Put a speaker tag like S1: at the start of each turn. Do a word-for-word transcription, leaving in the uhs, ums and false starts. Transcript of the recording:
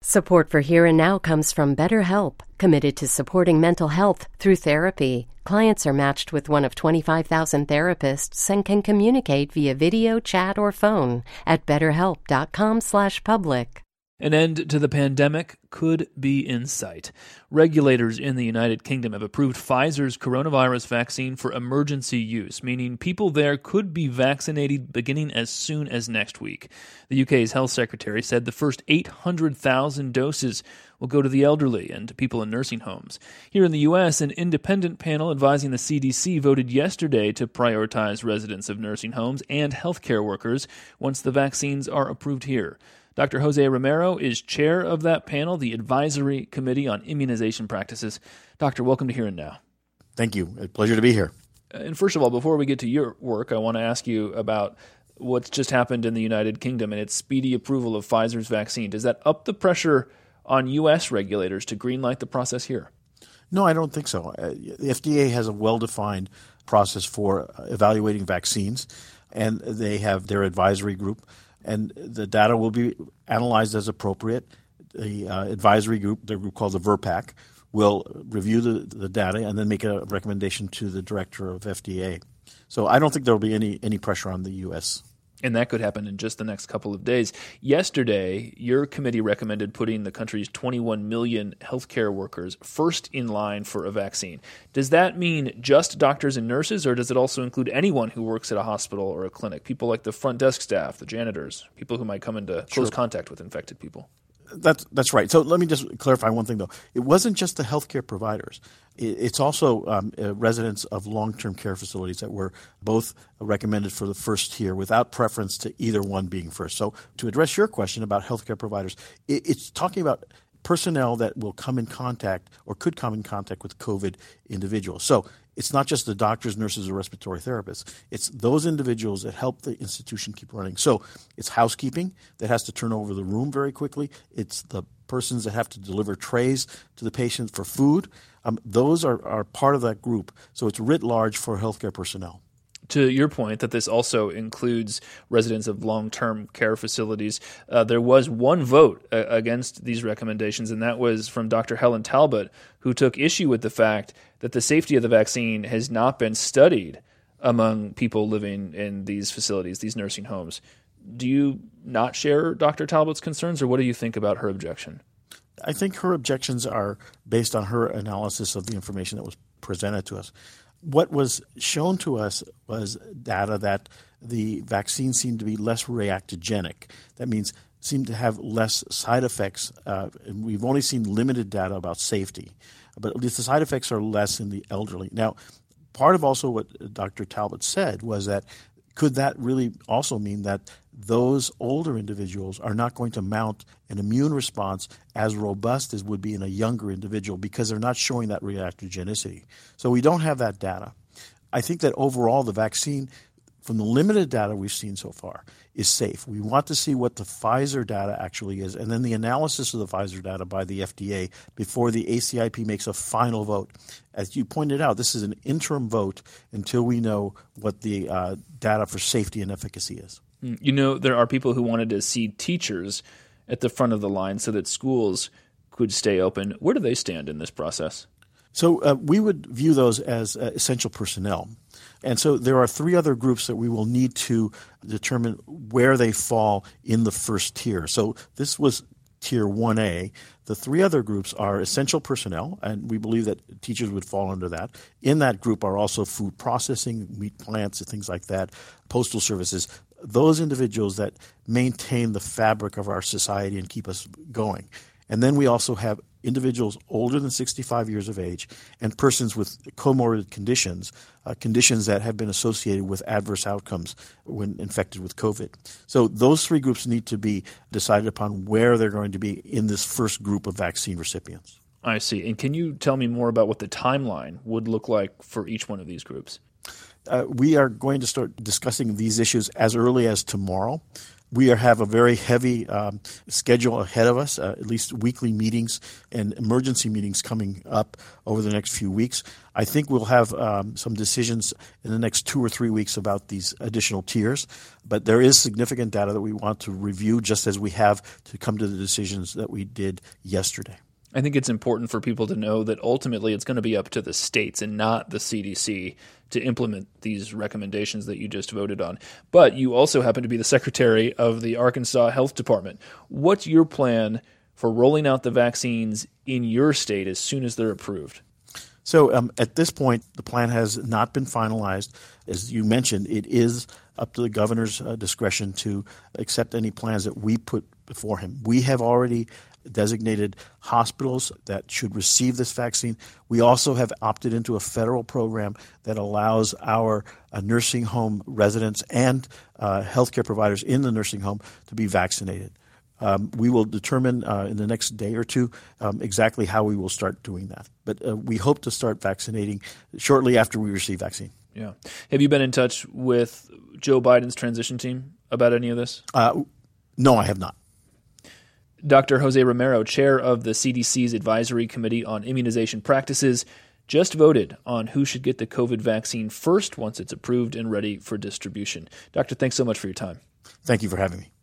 S1: Support for Here and Now comes from BetterHelp, committed to supporting mental health through therapy. Clients are matched with one of twenty-five thousand therapists and can communicate via video, chat, or phone at betterhelp.com slash public.
S2: An end to the pandemic could be in sight. Regulators in the United Kingdom have approved Pfizer's coronavirus vaccine for emergency use, meaning people there could be vaccinated beginning as soon as next week. The U K's health secretary said the first eight hundred thousand doses will go to the elderly and to people in nursing homes. Here in the U S, an independent panel advising the C D C voted yesterday to prioritize residents of nursing homes and healthcare workers once the vaccines are approved here. Doctor Jose Romero is chair of that panel, the Advisory Committee on Immunization Practices. Doctor, welcome to Here and Now.
S3: Thank you. A pleasure to be here.
S2: And first of all, before we get to your work, I want to ask you about what's just happened in the United Kingdom and its speedy approval of Pfizer's vaccine. Does that up the pressure on U S regulators to greenlight the process here?
S3: No, I don't think so. Uh, the F D A has a well-defined process for evaluating vaccines, and they have their advisory group. And the data will be analyzed as appropriate. The uh, advisory group, the group called the V R P A C, will review the, the data and then make a recommendation to the director of F D A. So I don't think there will be any, any pressure on the U S.
S2: And that could happen in just the next couple of days. Yesterday, your committee recommended putting the country's twenty-one million healthcare workers first in line for a vaccine. Does that mean just doctors and nurses, or does it also include anyone who works at a hospital or a clinic? People like the front desk staff, the janitors, people who might come into close
S3: Sure.
S2: contact with infected people?
S3: That's that's right. So let me just clarify one thing, though. It wasn't just the healthcare providers. It's also um, uh, residents of long-term care facilities that were both recommended for the first tier without preference to either one being first. So to address your question about healthcare providers, it, it's talking about personnel that will come in contact or could come in contact with COVID individuals. So it's not just the doctors, nurses, or respiratory therapists. It's those individuals that help the institution keep running. So it's housekeeping that has to turn over the room very quickly. It's the persons that have to deliver trays to the patient for food. Um, those are, are part of that group. So it's writ large for healthcare personnel.
S2: To your point that this also includes residents of long-term care facilities, uh, there was one vote uh, against these recommendations, and that was from Doctor Helen Talbot, who took issue with the fact that the safety of the vaccine has not been studied among people living in these facilities, these nursing homes. Do you not share Doctor Talbot's concerns, or what do you think about her objection?
S3: I think her objections are based on her analysis of the information that was presented to us. What was shown to us was data that the vaccine seemed to be less reactogenic. That means seemed to have less side effects. Uh, and we've only seen limited data about safety, but at least the side effects are less in the elderly. Now, part of also what Doctor Talbot said was that could that really also mean that those older individuals are not going to mount an immune response as robust as would be in a younger individual because they're not showing that reactogenicity? So we don't have that data. I think that overall the vaccine, from the limited data we've seen so far, is safe. We want to see what the Pfizer data actually is, and then the analysis of the Pfizer data by the F D A before the A C I P makes a final vote. As you pointed out, this is an interim vote until we know what the uh, data for safety and efficacy is.
S2: You know, there are people who wanted to see teachers at the front of the line so that schools could stay open. Where do they stand in this process?
S3: So uh, we would view those as uh, essential personnel. And so there are three other groups that we will need to determine where they fall in the first tier. So this was tier one A. The three other groups are essential personnel, and we believe that teachers would fall under that. In that group are also food processing, meat plants, and things like that, postal services, those individuals that maintain the fabric of our society and keep us going. And then we also have individuals older than sixty-five years of age and persons with comorbid conditions, uh, conditions that have been associated with adverse outcomes when infected with COVID. So those three groups need to be decided upon where they're going to be in this first group of vaccine recipients.
S2: I see. And can you tell me more about what the timeline would look like for each one of these groups?
S3: Uh, we are going to start discussing these issues as early as tomorrow. We are, have a very heavy um, schedule ahead of us, uh, at least weekly meetings and emergency meetings coming up over the next few weeks. I think we'll have um, some decisions in the next two or three weeks about these additional tiers, but there is significant data that we want to review just as we have to come to the decisions that we did yesterday.
S2: I think it's important for people to know that ultimately it's going to be up to the states and not the C D C to implement these recommendations that you just voted on. But you also happen to be the secretary of the Arkansas Health Department. What's your plan for rolling out the vaccines in your state as soon as they're approved?
S3: So um, at this point, the plan has not been finalized. As you mentioned, it is up to the governor's uh, discretion to accept any plans that we put before him. We have already designated hospitals that should receive this vaccine. We also have opted into a federal program that allows our uh, nursing home residents and uh, healthcare providers in the nursing home to be vaccinated. Um, we will determine uh, in the next day or two um, exactly how we will start doing that. But uh, we hope to start vaccinating shortly after we receive vaccine.
S2: Yeah. Have you been in touch with Joe Biden's transition team about any of this?
S3: Uh, no, I have not.
S2: Doctor Jose Romero, chair of the C D C's Advisory Committee on Immunization Practices, just voted on who should get the COVID vaccine first once it's approved and ready for distribution. Doctor, thanks so much for your time.
S3: Thank you for having me.